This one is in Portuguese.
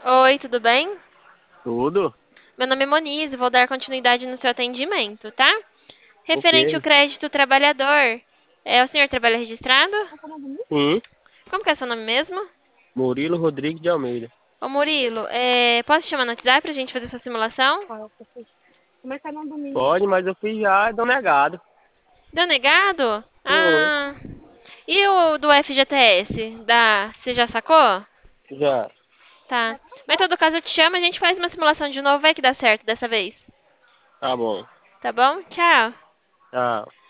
Oi, tudo bem? Tudo? Meu nome é Monize, vou dar continuidade no seu atendimento, tá? Ok. Referente ao crédito trabalhador. O senhor trabalha registrado? Sim. Como que é seu nome mesmo? Murilo Rodrigues de Almeida. Ô Murilo, posso te chamar no WhatsApp pra gente fazer essa simulação? Pode, mas eu fiz já, deu negado. Deu negado? Foi. Ah. E o do FGTS? Você já sacou? Já. Tá. Mas em todo caso eu te chamo, a gente faz uma simulação de novo, vai que dá certo dessa vez. Tá bom. Tá bom? Tchau. Tchau.